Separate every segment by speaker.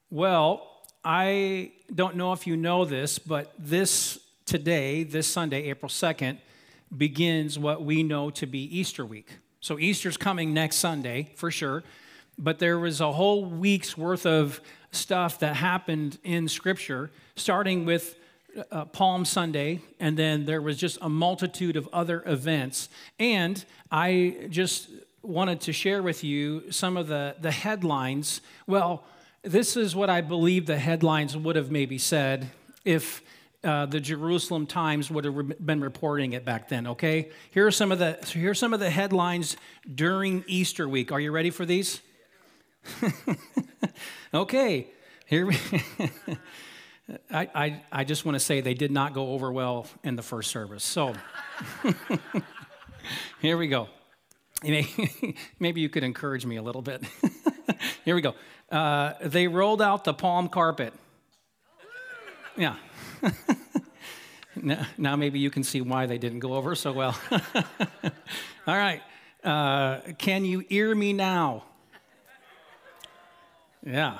Speaker 1: Well, I don't know if you know this, but this Sunday, April 2nd, begins what we know to be Easter week. So Easter's coming next Sunday, for sure, but there was a whole week's worth of stuff that happened in Scripture, starting with Palm Sunday, and then there was just a multitude of other events. And I just wanted to share with you some of the headlines. Well, this is what I believe the headlines would have maybe said if the Jerusalem Times would have been reporting it back then, okay? Here are some of the headlines during Easter week. Are you ready for these? Okay, here we I just want to say they did not go over well in the first service. So here we go. Maybe you could encourage me a little bit. Here we go. They rolled out the palm carpet. Yeah. Now maybe you can see why they didn't go over so well. All right. Can you hear me now? Yeah.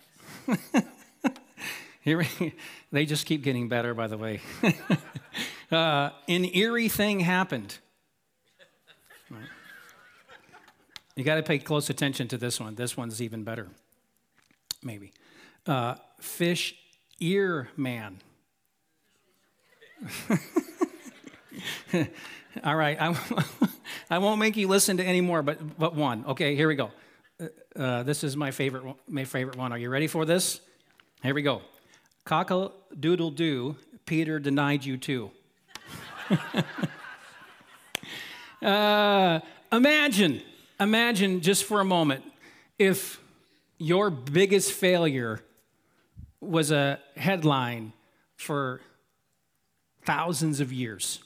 Speaker 1: They just keep getting better, by the way. An eerie thing happened. Right. You got to pay close attention to this one. This one's even better, maybe. Fish ear man. All right, I won't make you listen to any more, but one. Okay, here we go. This is my favorite one. Are you ready for this? Here we go. Cock-a-doodle-doo, Peter denied you too. Imagine just for a moment if your biggest failure was a headline for thousands of years,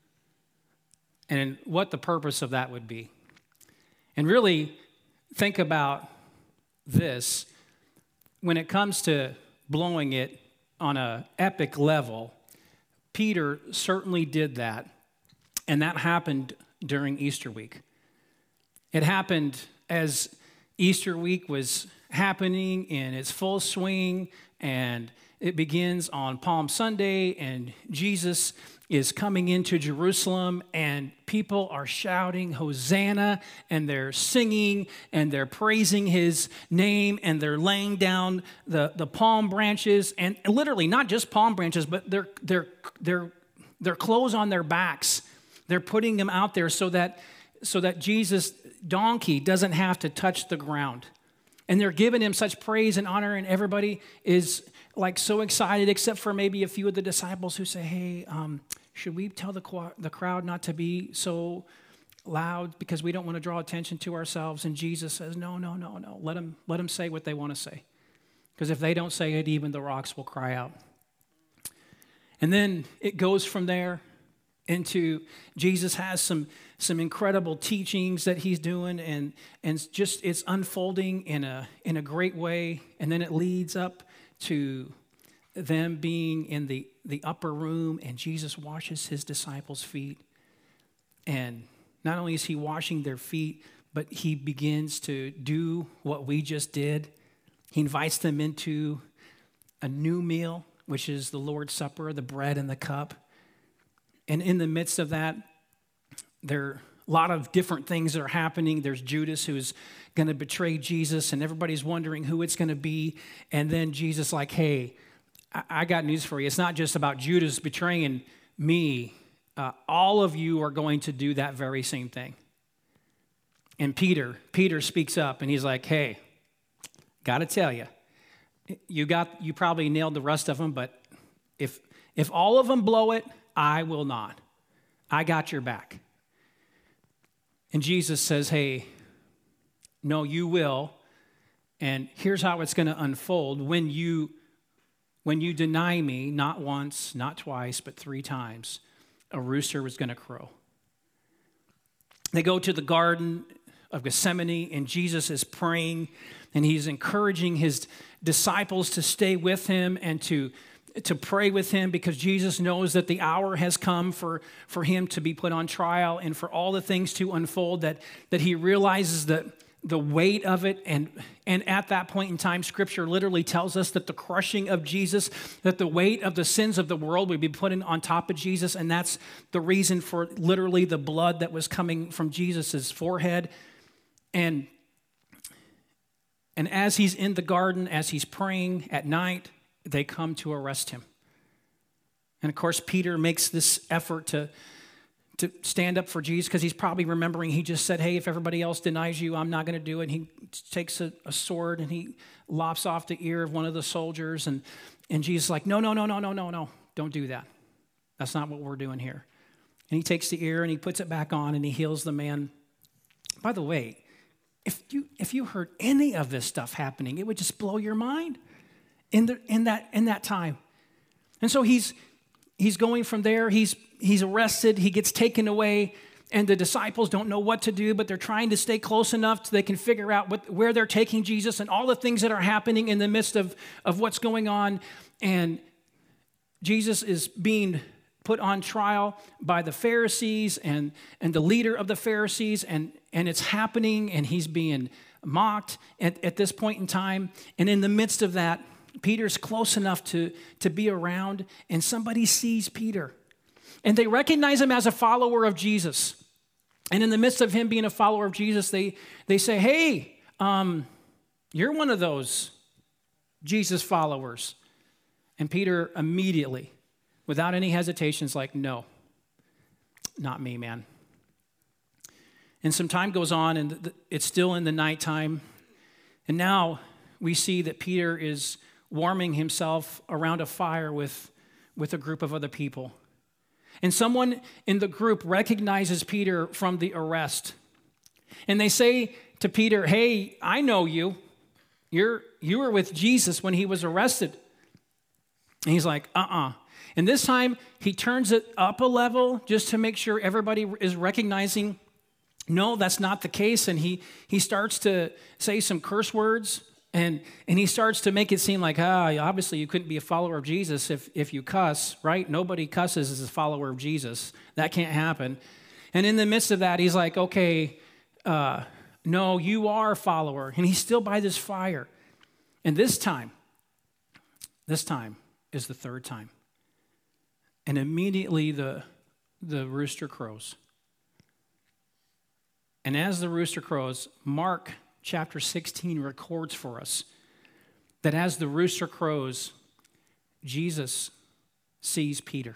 Speaker 1: and what the purpose of that would be. And really think about this. When it comes to blowing it on an epic level, Peter certainly did that, and that happened during Easter week. It happened as Easter week was happening in its full swing, and it begins on Palm Sunday, and Jesus is coming into Jerusalem, and people are shouting Hosanna, and they're singing, and they're praising his name, and they're laying down the palm branches, and literally not just palm branches, but their clothes on their backs. They're putting them out there so that Jesus' donkey doesn't have to touch the ground. And they're giving him such praise and honor, and everybody is like so excited, except for maybe a few of the disciples who say, hey, should we tell the crowd not to be so loud because we don't want to draw attention to ourselves? And Jesus says, no. Let them say what they want to say. Because if they don't say it, even the rocks will cry out. And then it goes from there into Jesus has some incredible teachings that he's doing, and just it's unfolding in a great way. And then it leads up to them being in the upper room, and Jesus washes his disciples' feet. And not only is he washing their feet, but he begins to do what we just did. He invites them into a new meal, which is the Lord's Supper, the bread and the cup. And in the midst of that, there are a lot of different things that are happening. There's Judas who's going to betray Jesus, and everybody's wondering who it's going to be. And then Jesus like, hey, I got news for you. It's not just about Judas betraying me. All of you are going to do that very same thing. And Peter speaks up, and he's like, hey, got to tell you, you probably nailed the rest of them, but if all of them blow it, I will not. I got your back. And Jesus says, hey, no, you will. And here's how it's going to unfold. When you deny me, not once, not twice, but 3 times, a rooster was going to crow. They go to the Garden of Gethsemane, and Jesus is praying, and he's encouraging his disciples to stay with him and to pray with him, because Jesus knows that the hour has come for him to be put on trial and for all the things to unfold, that he realizes that weight of it. And at that point in time, Scripture literally tells us that the crushing of Jesus, that the weight of the sins of the world would be put on top of Jesus. And that's the reason for literally the blood that was coming from Jesus' forehead. And as he's in the garden, as he's praying at night, they come to arrest him. And of course, Peter makes this effort to stand up for Jesus because he's probably remembering he just said, hey, if everybody else denies you, I'm not going to do it. And he takes a sword and he lops off the ear of one of the soldiers. And Jesus is like, no, don't do that. That's not what we're doing here. And he takes the ear and he puts it back on and he heals the man. By the way, if you heard any of this stuff happening, it would just blow your mind in that time. And so he's going from there. He's arrested. He gets taken away, and the disciples don't know what to do, but they're trying to stay close enough so they can figure out where they're taking Jesus and all the things that are happening in the midst of what's going on. And Jesus is being put on trial by the Pharisees and the leader of the Pharisees, and it's happening, and he's being mocked at this point in time. And in the midst of that, Peter's close enough to be around, and somebody sees Peter. And they recognize him as a follower of Jesus. And in the midst of him being a follower of Jesus, they say, hey, you're one of those Jesus followers. And Peter immediately, without any hesitation, is like, no, not me, man. And some time goes on, and it's still in the nighttime. And now we see that Peter is warming himself around a fire with a group of other people. And someone in the group recognizes Peter from the arrest. And they say to Peter, hey, I know you. You were with Jesus when he was arrested. And he's like, And this time, he turns it up a level just to make sure everybody is recognizing, no, that's not the case. And he starts to say some curse words. And he starts to make it seem like, obviously you couldn't be a follower of Jesus if you cuss, right? Nobody cusses as a follower of Jesus. That can't happen. And in the midst of that, he's like, okay, no, you are a follower. And he's still by this fire. And this time is the third time. And immediately the rooster crows. And as the rooster crows, Mark chapter 16 records for us that as the rooster crows, Jesus sees Peter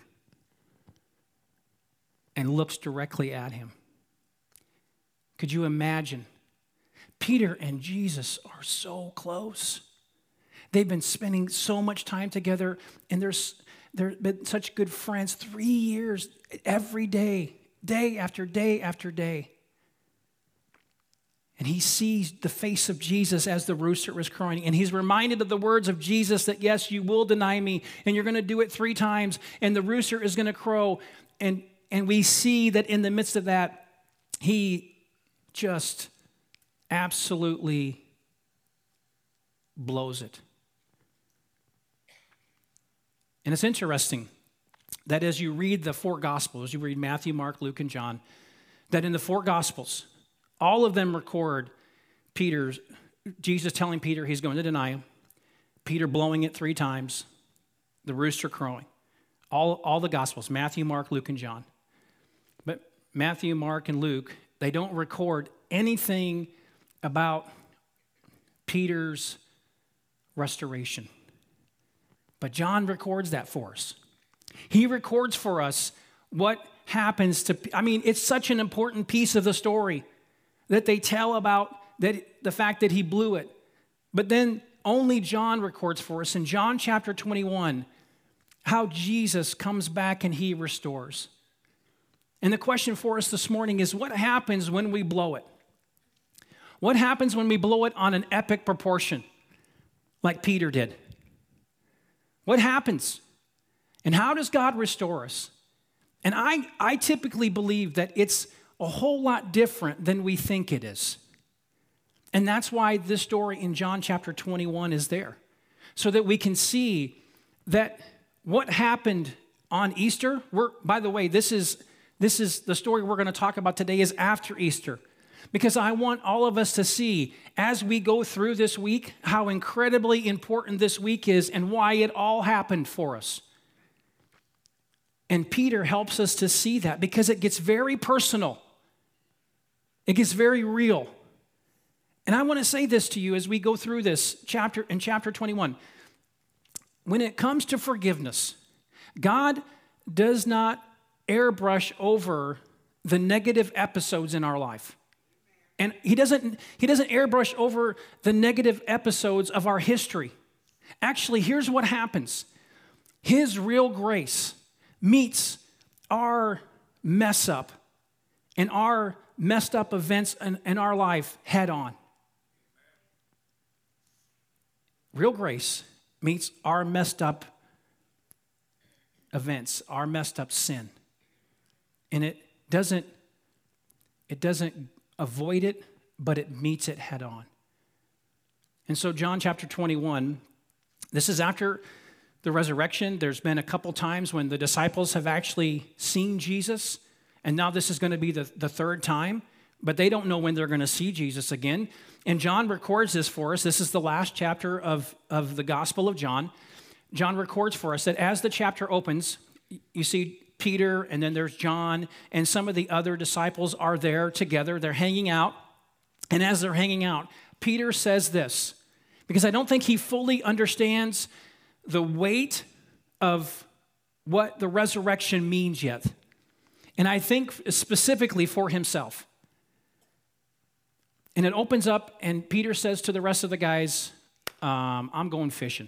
Speaker 1: and looks directly at him. Could you imagine? Peter and Jesus are so close. They've been spending so much time together, and they've been such good friends. 3 years, every day, day after day after day. And he sees the face of Jesus as the rooster was crowing. And he's reminded of the words of Jesus that, yes, you will deny me, and you're going to do it 3 times, and the rooster is going to crow. And we see that in the midst of that, he just absolutely blows it. And it's interesting that as you read the 4 Gospels, you read Matthew, Mark, Luke, and John, that in the 4 Gospels, all of them record Jesus telling Peter he's going to deny him, Peter blowing it 3 times, the rooster crowing. All the Gospels, Matthew, Mark, Luke, and John. But Matthew, Mark, and Luke, they don't record anything about Peter's restoration. But John records that for us. He records for us what happens to, it's such an important piece of the story that they tell about the fact that he blew it. But then only John records for us in John chapter 21 how Jesus comes back and he restores. And the question for us this morning is, what happens when we blow it? What happens when we blow it on an epic proportion like Peter did? What happens? And how does God restore us? And I typically believe that it's a whole lot different than we think it is. And that's why this story in John chapter 21 is there. So that we can see that what happened on Easter, by the way, this is the story we're going to talk about today is after Easter. because I want all of us to see as we go through this week how incredibly important this week is and why it all happened for us. And Peter helps us to see that because it gets very personal. It gets very real. And I want to say this to you as we go through this chapter, in chapter 21. When it comes to forgiveness, God does not airbrush over the negative episodes in our life. And he doesn't airbrush over the negative episodes of our history. Actually, here's what happens. His real grace meets our mess up and our messed up events in our life head on. Real grace meets our messed up events, our messed up sin. And it doesn't avoid it, but it meets it head on. And so John chapter 21, this is after the resurrection. There's been a couple times when the disciples have actually seen Jesus, and now this is going to be the third time, but they don't know when they're going to see Jesus again. And John records this for us. This is the last chapter of the Gospel of John. John records for us that as the chapter opens, you see Peter, and then there's John, and some of the other disciples are there together. They're hanging out. And as they're hanging out, Peter says this, because I don't think he fully understands the weight of what the resurrection means yet. And I think specifically for himself. And it opens up, and Peter says to the rest of the guys, I'm going fishing.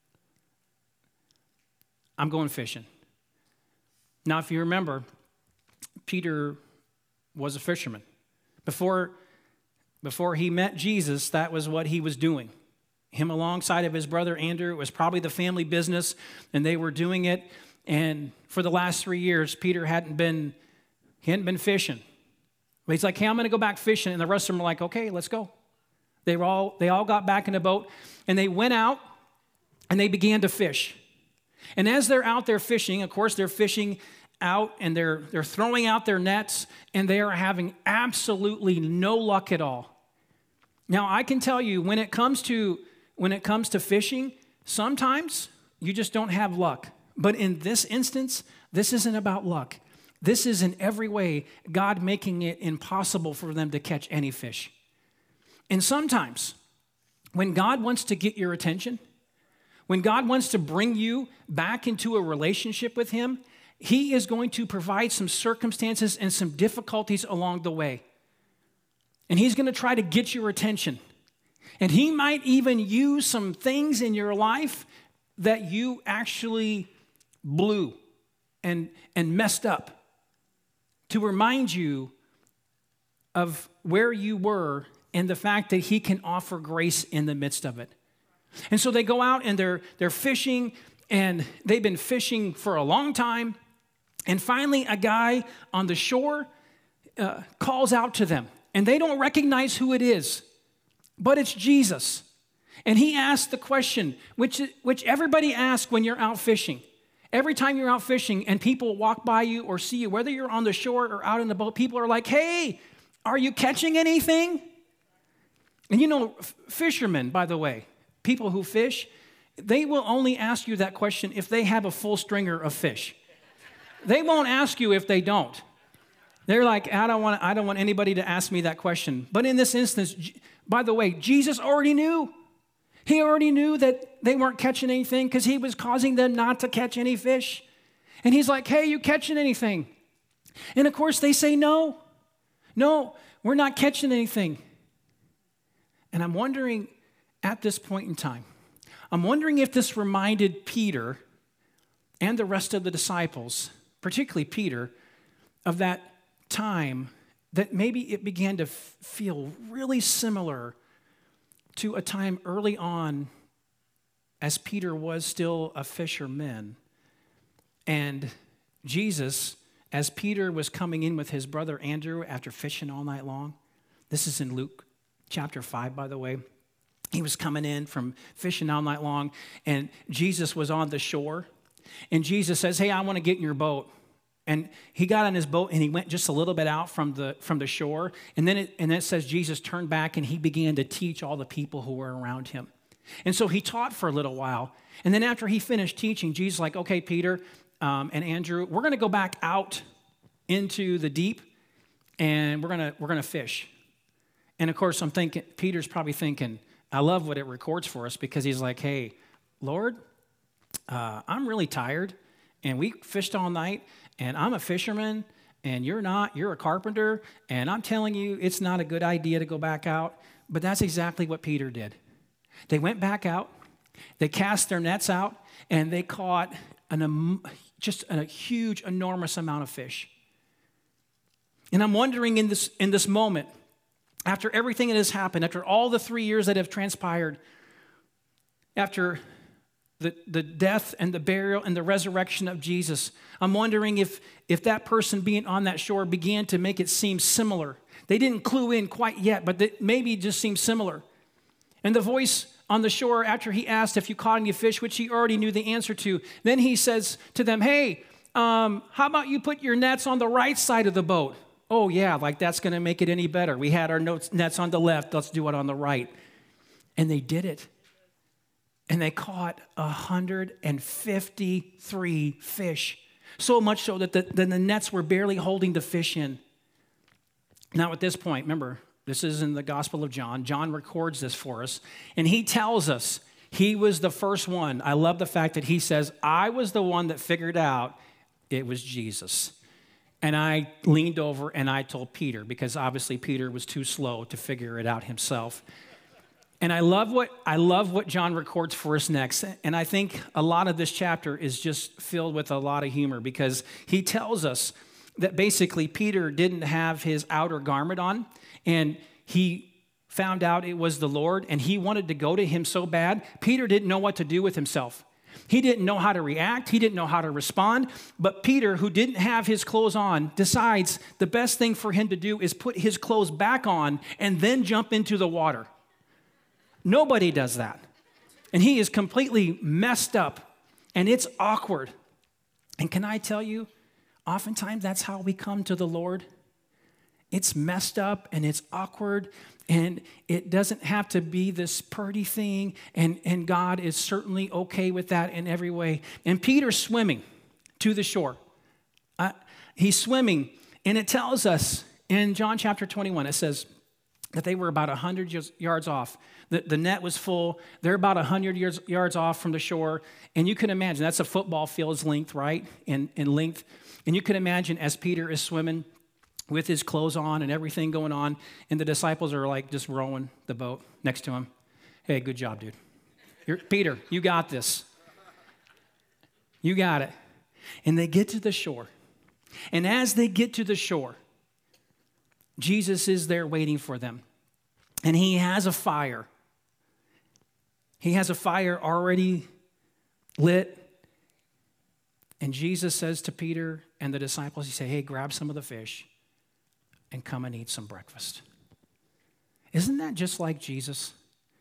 Speaker 1: I'm going fishing. Now, if you remember, Peter was a fisherman. Before he met Jesus, that was what he was doing. Him alongside of his brother Andrew, it was probably the family business, and they were doing it. And for the last 3 years, Peter hadn't been fishing. But he's like, hey, I'm going to go back fishing. And the rest of them were like, okay, let's go. They all got back in the boat, and they went out, and they began to fish. And as they're out there fishing, of course, they're fishing out, and they're throwing out their nets, and they are having absolutely no luck at all. Now, I can tell you, when it comes to fishing, sometimes you just don't have luck. But in this instance, this isn't about luck. This is in every way God making it impossible for them to catch any fish. And sometimes, when God wants to get your attention, when God wants to bring you back into a relationship with Him, He is going to provide some circumstances and some difficulties along the way. And He's going to try to get your attention. And He might even use some things in your life that you actually blew and messed up to remind you of where you were and the fact that He can offer grace in the midst of it. And so they go out and they're fishing, and they've been fishing for a long time. And finally, a guy on the shore calls out to them. And they don't recognize who it is, but it's Jesus. And He asks the question, which everybody asks when you're out fishing. Every time you're out fishing and people walk by you or see you, whether you're on the shore or out in the boat, people are like, hey, are you catching anything? And you know, fishermen, by the way, people who fish, they will only ask you that question if they have a full stringer of fish. They won't ask you if they don't. They're like, I don't want anybody to ask me that question. But in this instance, by the way, Jesus already knew. He already knew that they weren't catching anything because He was causing them not to catch any fish. And He's like, hey, you catching anything? And of course they say, no, we're not catching anything. And I'm wondering at this point in time, I'm wondering if this reminded Peter and the rest of the disciples, particularly Peter, of that time that maybe it began to feel really similar to a time early on as Peter was still a fisherman. And Jesus, as Peter was coming in with his brother Andrew after fishing all night long, this is in Luke chapter 5, by the way. He was coming in from fishing all night long, and Jesus was on the shore. And Jesus says, hey, I want to get in your boat. And he got on his boat and he went just a little bit out from the shore. And then it says Jesus turned back and he began to teach all the people who were around him. And so he taught for a little while. And then after he finished teaching, Jesus was like, okay, Peter and Andrew, we're going to go back out into the deep and we're going to fish. And of course, I'm thinking, Peter's probably thinking, I love what it records for us because he's like, hey, Lord, I'm really tired and we fished all night. And I'm a fisherman, and you're not. You're a carpenter, and I'm telling you, it's not a good idea to go back out. But that's exactly what Peter did. They went back out, they cast their nets out, and they caught just a huge, enormous amount of fish. And I'm wondering in this moment, after everything that has happened, after all the 3 years that have transpired, after the death and the burial and the resurrection of Jesus, I'm wondering if that person being on that shore began to make it seem similar. They didn't clue in quite yet, but maybe it just seemed similar. And the voice on the shore, after he asked if you caught any fish, which he already knew the answer to, then he says to them, hey, how about you put your nets on the right side of the boat? Oh, yeah, like that's going to make it any better. We had our nets on the left. Let's do it on the right. And they did it. And they caught 153 fish. So much so that the nets were barely holding the fish in. Now at this point, remember, this is in the Gospel of John. John records this for us. And he tells us he was the first one. I love the fact that he says, I was the one that figured out it was Jesus. And I leaned over and I told Peter, because obviously Peter was too slow to figure it out himself. And I love what John records for us next. And I think a lot of this chapter is just filled with a lot of humor because he tells us that basically Peter didn't have his outer garment on and he found out it was the Lord and he wanted to go to him so bad. Peter didn't know what to do with himself. He didn't know how to react. He didn't know how to respond. But Peter, who didn't have his clothes on, decides the best thing for him to do is put his clothes back on and then jump into the water. Nobody does that. And he is completely messed up, and it's awkward. And can I tell you, oftentimes that's how we come to the Lord. It's messed up, and it's awkward, and it doesn't have to be this pretty thing, and God is certainly okay with that in every way. And Peter's swimming to the shore. He's swimming, and it tells us in John chapter 21, it says, that they were about 100 yards off. The net was full. They're about 100 yards off from the shore. And you can imagine, that's a football field's length, right? In length. And you can imagine as Peter is swimming with his clothes on and everything going on, and the disciples are like just rowing the boat next to him. Hey, good job, dude. Peter, you got this. You got it. And they get to the shore. And as they get to the shore, Jesus is there waiting for them. And he has a fire. He has a fire already lit. And Jesus says to Peter and the disciples, he said, hey, grab some of the fish and come and eat some breakfast. Isn't that just like Jesus?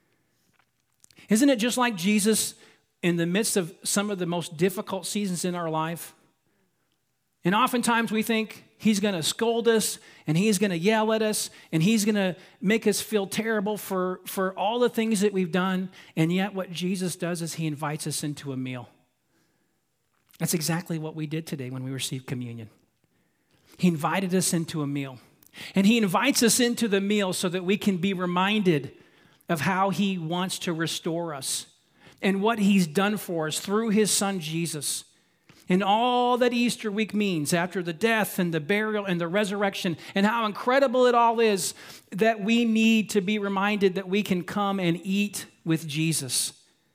Speaker 1: Isn't it just like Jesus in the midst of some of the most difficult seasons in our life? And oftentimes we think he's going to scold us and he's going to yell at us and he's going to make us feel terrible for all the things that we've done. And yet what Jesus does is he invites us into a meal. That's exactly what we did today when we received communion. He invited us into a meal. And he invites us into the meal so that we can be reminded of how he wants to restore us and what he's done for us through his son Jesus. And all that Easter week means after the death and the burial and the resurrection and how incredible it all is that we need to be reminded that we can come and eat with Jesus.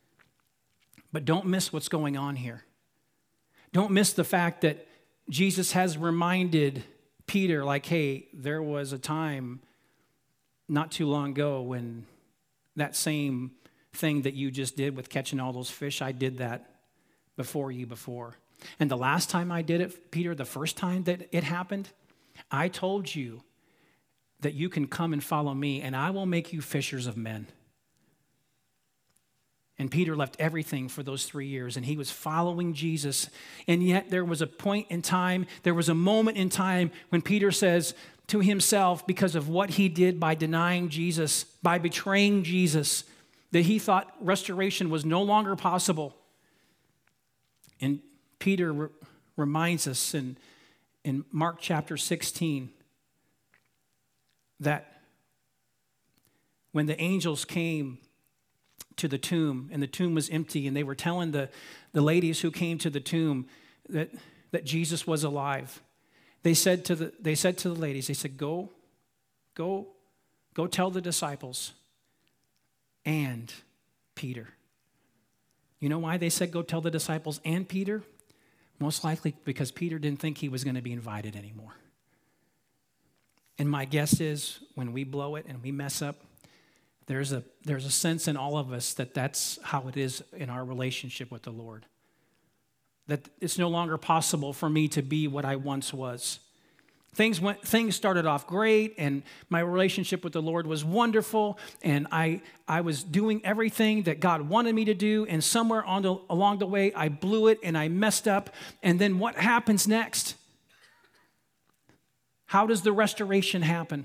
Speaker 1: But don't miss what's going on here. Don't miss the fact that Jesus has reminded Peter, like, hey, there was a time not too long ago when that same thing that you just did with catching all those fish, I did that before you before. And the last time I did it, Peter, the first time that it happened, I told you that you can come and follow me and I will make you fishers of men. And Peter left everything for those 3 years, and he was following Jesus. And yet there was a point in time, there was a moment in time when Peter says to himself, because of what he did by denying Jesus, by betraying Jesus, that he thought restoration was no longer possible. And Peter reminds us in Mark chapter 16 that when the angels came to the tomb, and the tomb was empty, and they were telling the ladies who came to the tomb that Jesus was alive. They said to the ladies, they said, go tell the disciples and Peter. You know why they said go tell the disciples and Peter? Most likely because Peter didn't think he was going to be invited anymore. And my guess is when we blow it and we mess up, there's a sense in all of us that that's how it is in our relationship with the Lord. That it's no longer possible for me to be what I once was. Things started off great, and my relationship with the Lord was wonderful, and I was doing everything that God wanted me to do, and somewhere along the way, I blew it and I messed up. And then what happens next? How does the restoration happen?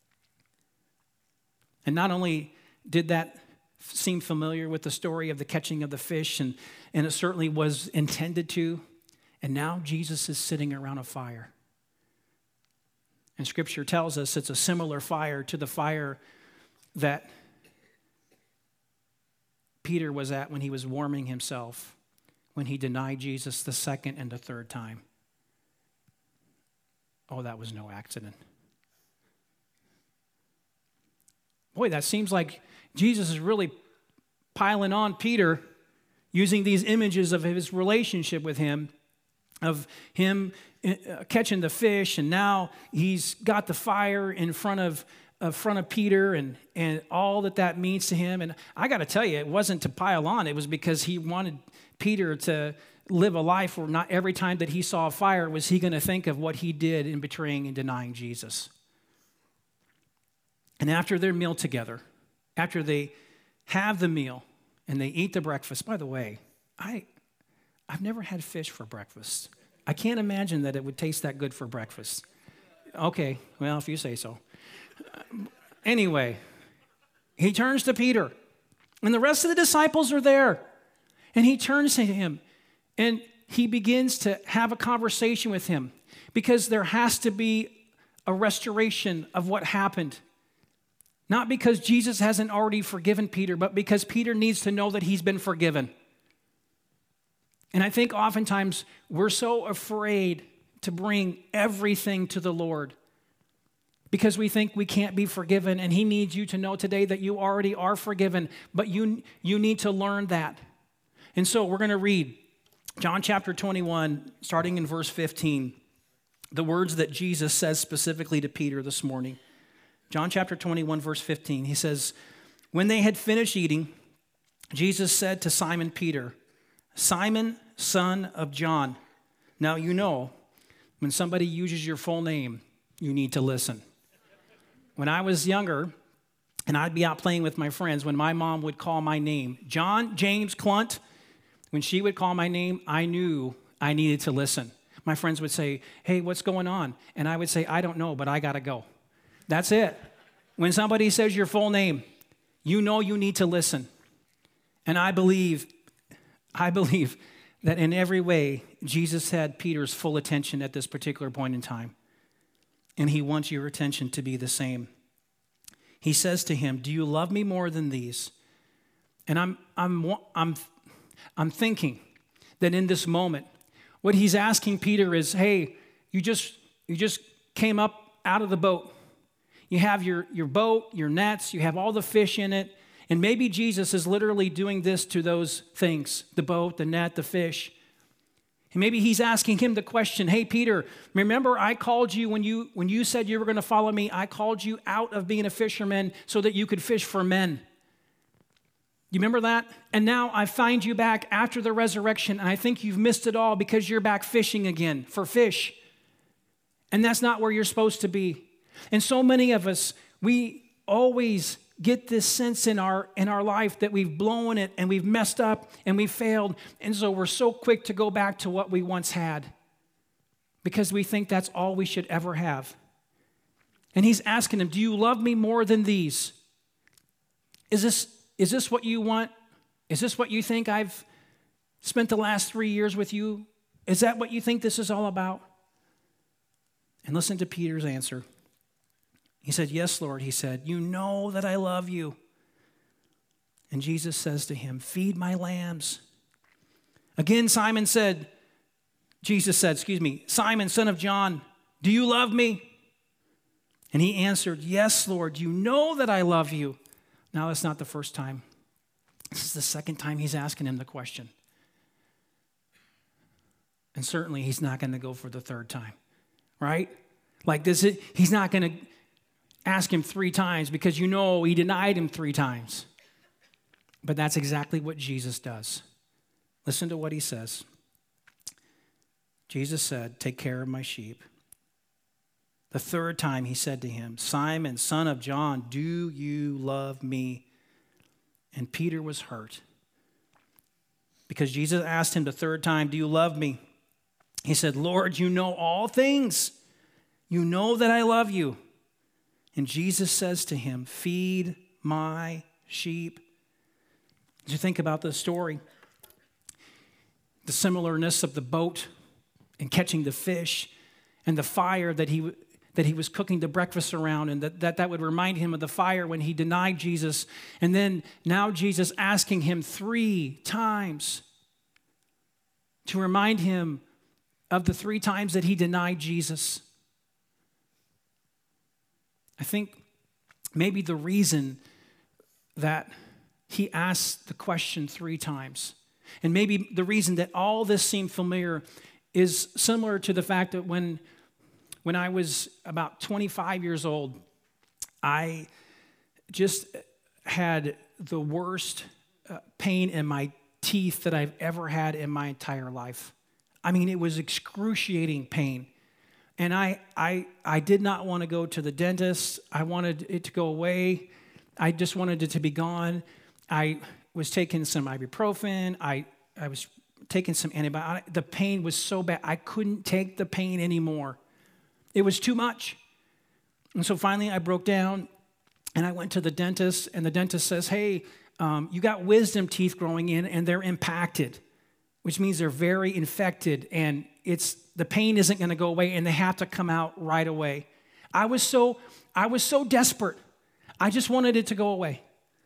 Speaker 1: And not only did that seem familiar with the story of the catching of the fish, and it certainly was intended to, and now Jesus is sitting around a fire. And Scripture tells us it's a similar fire to the fire that Peter was at when he was warming himself, when he denied Jesus the second and the third time. Oh, that was no accident. Boy, that seems like Jesus is really piling on Peter, using these images of his relationship with him, of him catching the fish, and now he's got the fire in front of Peter, and all that means to him. And I got to tell you, it wasn't to pile on. It was because he wanted Peter to live a life where not every time that he saw a fire was he going to think of what he did in betraying and denying Jesus. And after their meal together, after they have the meal and they eat the breakfast, by the way, I've never had fish for breakfast. I can't imagine that it would taste that good for breakfast. Okay, well, if you say so. Anyway, he turns to Peter, and the rest of the disciples are there. And he turns to him, and he begins to have a conversation with him, because there has to be a restoration of what happened. Not because Jesus hasn't already forgiven Peter, but because Peter needs to know that he's been forgiven. And I think oftentimes we're so afraid to bring everything to the Lord because we think we can't be forgiven, and he needs you to know today that you already are forgiven, but you need to learn that. And so we're going to read John chapter 21, starting in verse 15, the words that Jesus says specifically to Peter this morning. John chapter 21, verse 15, he says, "When they had finished eating, Jesus said to Simon Peter, 'Simon, son of John.'" Now you know, when somebody uses your full name, you need to listen. When I was younger, and I'd be out playing with my friends, when my mom would call my name, John James Clunt, when she would call my name, I knew I needed to listen. My friends would say, "Hey, what's going on?" And I would say, "I don't know, but I got to go." That's it. When somebody says your full name, you know you need to listen. And I believe that in every way, Jesus had Peter's full attention at this particular point in time. And he wants your attention to be the same. He says to him, "Do you love me more than these?" And I'm thinking that in this moment, what he's asking Peter is, "Hey, you just came up out of the boat. You have your boat, your nets, you have all the fish in it." And maybe Jesus is literally doing this to those things, the boat, the net, the fish. And maybe he's asking him the question, "Hey, Peter, remember I called you when you said you were going to follow me, I called you out of being a fisherman so that you could fish for men. You remember that? And now I find you back after the resurrection, and I think you've missed it all because you're back fishing again for fish. And that's not where you're supposed to be." And so many of us, we always get this sense in our life that we've blown it and we've messed up and we've failed. And so we're so quick to go back to what we once had because we think that's all we should ever have. And he's asking him, do you love me more than these? Is this what you want? Is this what you think I've spent the last 3 years with you? Is that what you think this is all about? And listen to Peter's answer. He said, yes, Lord. He said, you know that I love you. And Jesus says to him, feed my lambs. Again, Simon, son of John, do you love me? And he answered, yes, Lord, you know that I love you. Now, that's not the first time. This is the second time he's asking him the question. And certainly he's not going to go for the third time, right? He's not going to ask him 3 times because he denied him 3 times. But that's exactly what Jesus does. Listen to what he says. Jesus said, take care of my sheep. The third time he said to him, Simon, son of John, do you love me? And Peter was hurt because Jesus asked him the third time, do you love me? He said, Lord, you know all things. You know that I love you. And Jesus says to him, feed my sheep. As you think about this story, the similarness of the boat and catching the fish and the fire that he was cooking the breakfast around, and that would remind him of the fire when he denied Jesus. And then now Jesus asking him 3 times to remind him of the 3 times that he denied Jesus. I think maybe the reason that he asked the question 3 times, and maybe the reason that all this seemed familiar, is similar to the fact that when I was about 25 years old, I just had the worst pain in my teeth that I've ever had in my entire life. I mean, it was excruciating pain. And I did not want to go to the dentist. I wanted it to go away. I just wanted it to be gone. I was taking some ibuprofen. I was taking some antibiotics. The pain was so bad. I couldn't take the pain anymore. It was too much. And so finally I broke down and I went to the dentist, and the dentist says, hey, you got wisdom teeth growing in and they're impacted, which means they're very infected, and the pain isn't going to go away and they have to come out right away. I was so desperate. I just wanted it to go away.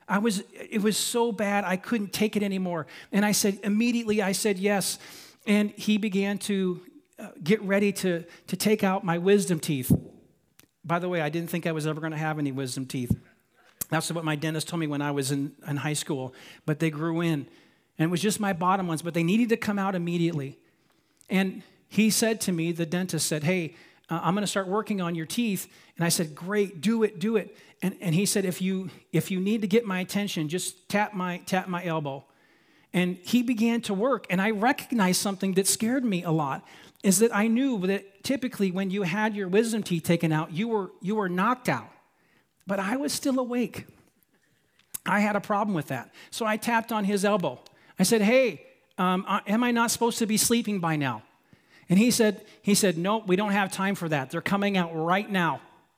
Speaker 1: It was so bad I couldn't take it anymore. And I said yes. And he began to get ready to take out my wisdom teeth. By the way, I didn't think I was ever going to have any wisdom teeth. That's what my dentist told me when I was in high school. But they grew in. And it was just my bottom ones, but they needed to come out immediately. And he said to me, the dentist said, hey, I'm going to start working on your teeth. And I said, great, do it. And he said, if you need to get my attention, just tap my elbow. And he began to work. And I recognized something that scared me a lot, is that I knew that typically when you had your wisdom teeth taken out, you were knocked out. But I was still awake. I had a problem with that. So I tapped on his elbow. I said, hey, am I not supposed to be sleeping by now? And he said, no, we don't have time for that. They're coming out right now.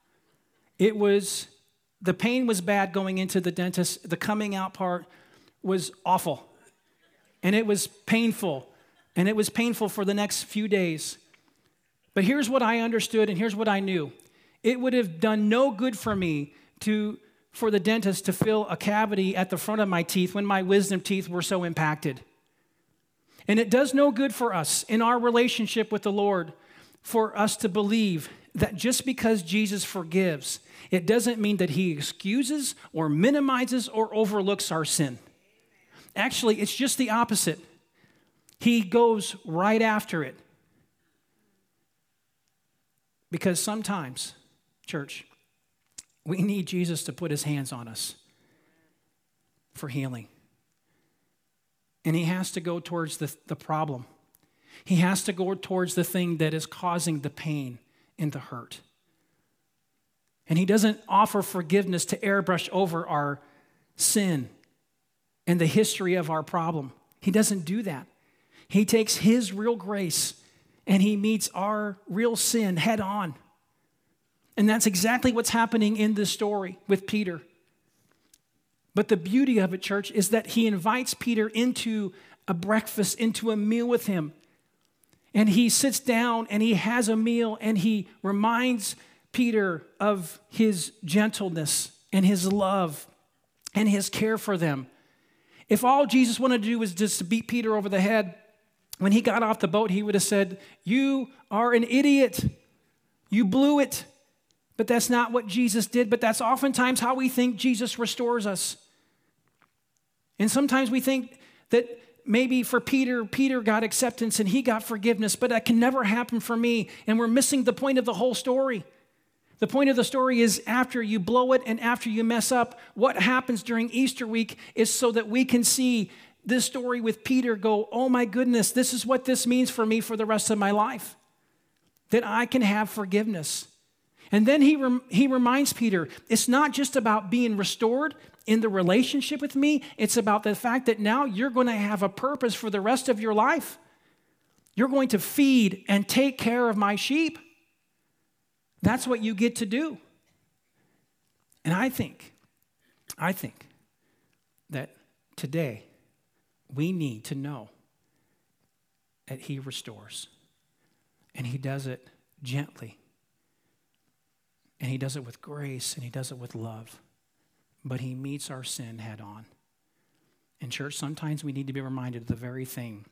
Speaker 1: The pain was bad going into the dentist. The coming out part was awful. And it was painful. And it was painful for the next few days. But here's what I understood and here's what I knew. It would have done no good for me for the dentist to fill a cavity at the front of my teeth when my wisdom teeth were so impacted. And it does no good for us in our relationship with the Lord for us to believe that just because Jesus forgives, it doesn't mean that he excuses or minimizes or overlooks our sin. Actually, it's just the opposite. He goes right after it. Because sometimes, church, we need Jesus to put his hands on us for healing. And he has to go towards the problem. He has to go towards the thing that is causing the pain and the hurt. And he doesn't offer forgiveness to airbrush over our sin and the history of our problem. He doesn't do that. He takes his real grace and he meets our real sin head on. And that's exactly what's happening in this story with Peter. But the beauty of it, church, is that he invites Peter into a breakfast, into a meal with him. And he sits down and he has a meal and he reminds Peter of his gentleness and his love and his care for them. If all Jesus wanted to do was just to beat Peter over the head, when he got off the boat, he would have said, "You are an idiot. You blew it." But that's not what Jesus did. But that's oftentimes how we think Jesus restores us. And sometimes we think that maybe for Peter got acceptance and he got forgiveness, but that can never happen for me. And we're missing the point of the whole story. The point of the story is after you blow it and after you mess up, what happens during Easter week is so that we can see this story with Peter go, oh my goodness, this is what this means for me for the rest of my life. That I can have forgiveness. And then he reminds Peter, it's not just about being restored in the relationship with me. It's about the fact that now you're going to have a purpose for the rest of your life. You're going to feed and take care of my sheep. That's what you get to do. And I think that today we need to know that he restores. And he does it gently. And he does it with grace, and he does it with love. But he meets our sin head on. In church, sometimes we need to be reminded of the very thing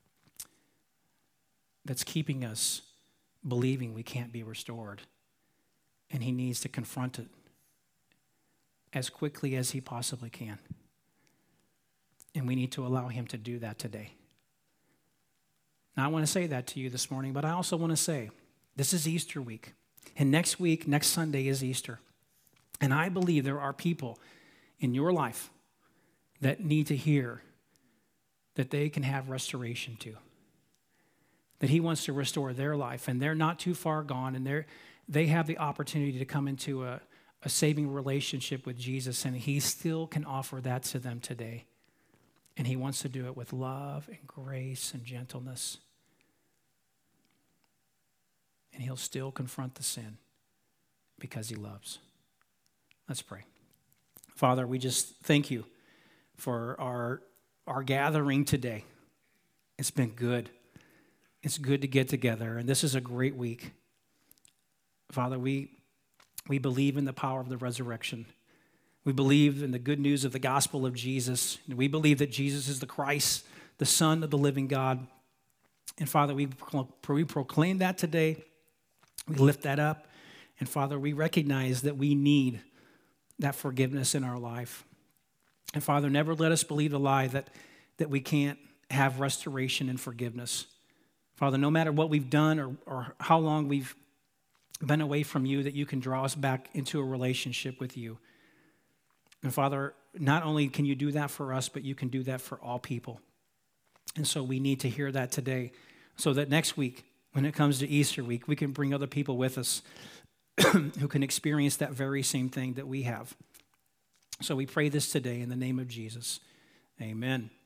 Speaker 1: that's keeping us believing we can't be restored. And he needs to confront it as quickly as he possibly can. And we need to allow him to do that today. Now, I want to say that to you this morning, but I also want to say, this is Easter week. And next week, next Sunday is Easter. And I believe there are people in your life that need to hear that they can have restoration too. That he wants to restore their life, and they're not too far gone, and they have the opportunity to come into a saving relationship with Jesus, and he still can offer that to them today. And he wants to do it with love and grace and gentleness. And he'll still confront the sin because he loves. Let's pray. Father, we just thank you for our gathering today. It's been good. It's good to get together, and this is a great week. Father, we believe in the power of the resurrection. We believe in the good news of the gospel of Jesus. We believe that Jesus is the Christ, the Son of the living God. And Father, we proclaim that today. We lift that up. And Father, we recognize that we need that forgiveness in our life. And Father, never let us believe the lie that we can't have restoration and forgiveness. Father, no matter what we've done or how long we've been away from you, that you can draw us back into a relationship with you. And Father, not only can you do that for us, but you can do that for all people. And so we need to hear that today so that next week, when it comes to Easter week, we can bring other people with us who can experience that very same thing that we have. So we pray this today in the name of Jesus. Amen.